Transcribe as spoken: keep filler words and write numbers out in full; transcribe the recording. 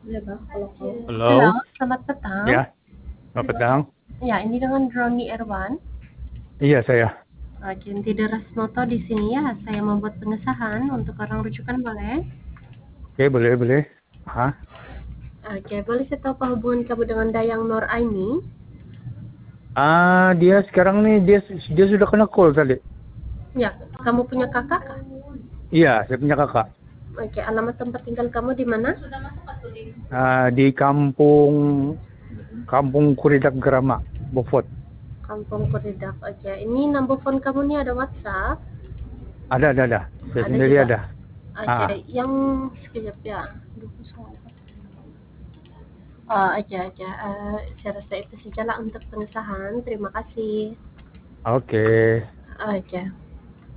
Iya, Bang, kalau kamu Halo, Halo, selamat petang. ya, selamat petang. Ya, ini dengan Roni Erwan. Iya, saya. Agen Tidak Rasnoto di sini ya. Saya membuat pengesahan untuk orang rujukan boleh? Oke, boleh, boleh. Ah, Oke, boleh saya tahu apa hubungan kamu dengan Dayang Nur Aini? ah, dia sekarang nih, dia dia sudah kena call tadi. Ya, kamu punya kakak kah? Iya, saya punya kakak. Oke, alamat tempat tinggal kamu di mana? Ah, di kampung Kampung Kuridak Grama, Beaufort. Kampung Kuridak. Oke, ini number phone kamu nih ada WhatsApp? Ada, ada, ada. Saya Ada sendiri juga. ada. Oke, Ah, yang sekejap ya. Aduh, kosong. Oh, oke, oke. Eh, saya rasa itu sajalah untuk pengesahan. Terima kasih. oke. Oke.